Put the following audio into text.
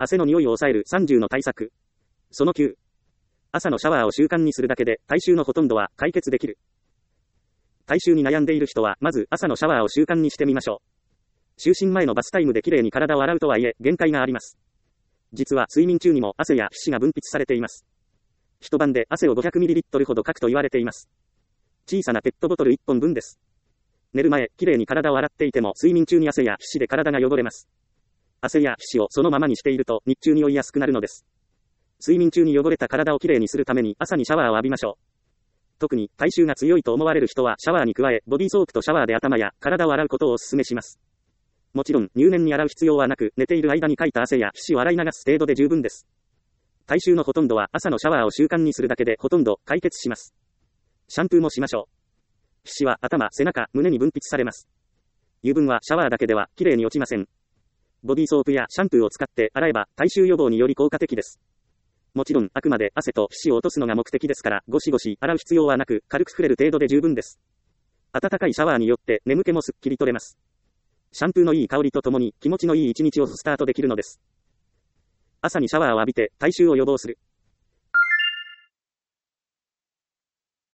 汗の匂いを抑える30の対策。その9。朝のシャワーを習慣にするだけで体臭のほとんどは解決できる。体臭に悩んでいる人はまず朝のシャワーを習慣にしてみましょう。就寝前のバスタイムできれいに体を洗うとはいえ限界があります。実は睡眠中にも汗や皮脂が分泌されています。一晩で汗を 500ml ほどかくと言われています。小さなペットボトル1本分です。寝る前、きれいに体を洗っていても睡眠中に汗や皮脂で体が汚れます。汗や皮脂をそのままにしていると日中に負いやすくなるのです。睡眠中に汚れた体をきれいにするために朝にシャワーを浴びましょう。特に体臭が強いと思われる人はシャワーに加えボディーソープとシャワーで頭や体を洗うことをお勧めします。もちろん入念に洗う必要はなく寝ている間にかいた汗や皮脂を洗い流す程度で十分です。体臭のほとんどは朝のシャワーを習慣にするだけでほとんど解決します。シャンプーもしましょう。皮脂は頭、背中、胸に分泌されます。油分はシャワーだけではきれいに落ちません。ボディーソープやシャンプーを使って洗えば体臭予防により効果的です。もちろんあくまで汗と皮脂を落とすのが目的ですからゴシゴシ洗う必要はなく軽く触れる程度で十分です。温かいシャワーによって眠気もすっきり取れます。シャンプーのいい香りとともに気持ちのいい一日をスタートできるのです。朝にシャワーを浴びて体臭を予防する。